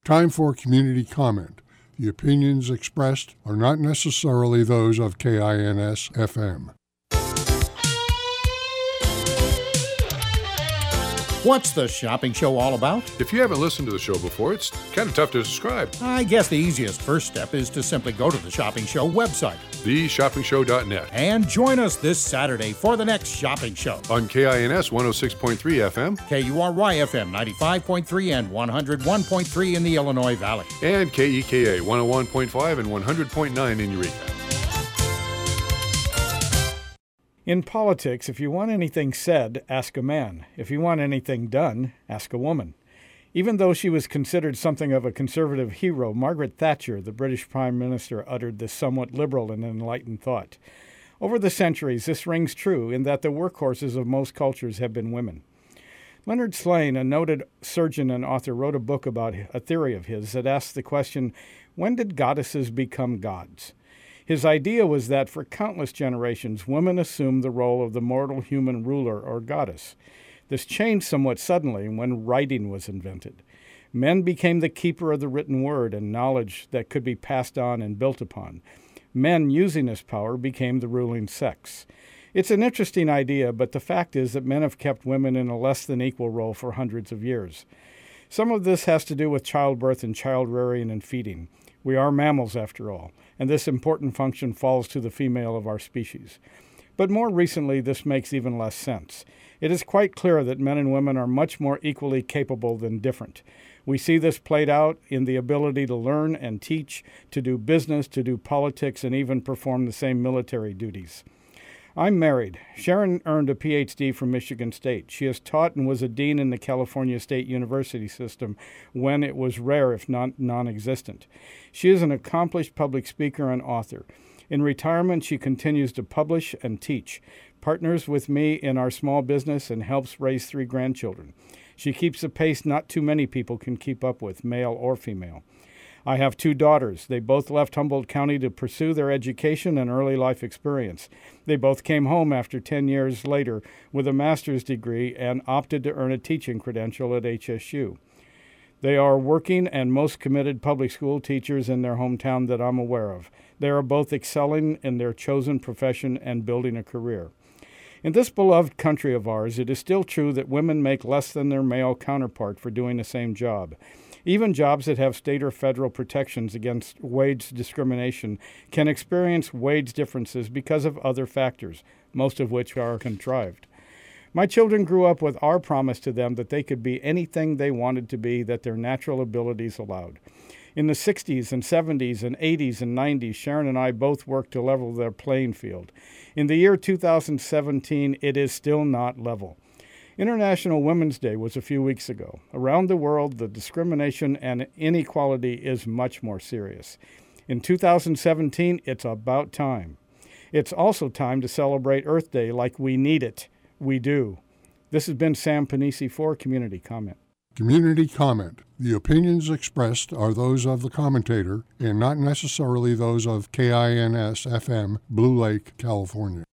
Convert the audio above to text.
Time for community comment. The opinions expressed are not necessarily those of KINS-FM. What's the shopping show all about? If you haven't listened to the show before, it's kind of tough to describe. I guess the easiest first step is to simply go to the Shopping Show website, theshoppingshow.net, and join us this Saturday for the next shopping show. On KINS 106.3 FM, KURY-FM 95.3 and 101.3 in the Illinois Valley, and KEKA 101.5 and 100.9 in Eureka. In politics, if you want anything said, ask a man. If you want anything done, ask a woman. Even though she was considered something of a conservative hero, Margaret Thatcher, the British Prime Minister, uttered this somewhat liberal and enlightened thought. Over the centuries, this rings true in that the workhorses of most cultures have been women. Leonard Slane, a noted surgeon and author, wrote a book about a theory of his that asked the question, when did goddesses become gods? His idea was that for countless generations, women assumed the role of the mortal human ruler or goddess. This changed somewhat suddenly when writing was invented. Men became the keeper of the written word and knowledge that could be passed on and built upon. Men using this power became the ruling sex. It's an interesting idea, but the fact is that men have kept women in a less than equal role for hundreds of years. Some of this has to do with childbirth and child rearing and feeding. We are mammals, after all, and this important function falls to the female of our species. But more recently, this makes even less sense. It is quite clear that men and women are much more equally capable than different. We see this played out in the ability to learn and teach, to do business, to do politics, and even perform the same military duties. I'm married. Sharon earned a Ph.D. from Michigan State. She has taught and was a dean in the California State University system when it was rare, if not non-existent. She is an accomplished public speaker and author. In retirement, she continues to publish and teach, partners with me in our small business, and helps raise 3 grandchildren. She keeps a pace not too many people can keep up with, male or female. I have 2 daughters. They both left Humboldt County to pursue their education and early life experience. They both came home after 10 years later with a master's degree and opted to earn a teaching credential at HSU. They are working and most committed public school teachers in their hometown that I'm aware of. They are both excelling in their chosen profession and building a career. In this beloved country of ours, it is still true that women make less than their male counterpart for doing the same job. Even jobs that have state or federal protections against wage discrimination can experience wage differences because of other factors, most of which are contrived. My children grew up with our promise to them that they could be anything they wanted to be, that their natural abilities allowed. In the 60s and 70s and 80s and 90s, Sharon and I both worked to level their playing field. In the year 2017, it is still not level. International Women's Day was a few weeks ago. Around the world, the discrimination and inequality is much more serious. In 2017, it's about time. It's also time to celebrate Earth Day like we need it. We do. This has been Sam Panisi for Community Comment. Community comment. The opinions expressed are those of the commentator and not necessarily those of KINS-FM, Blue Lake, California.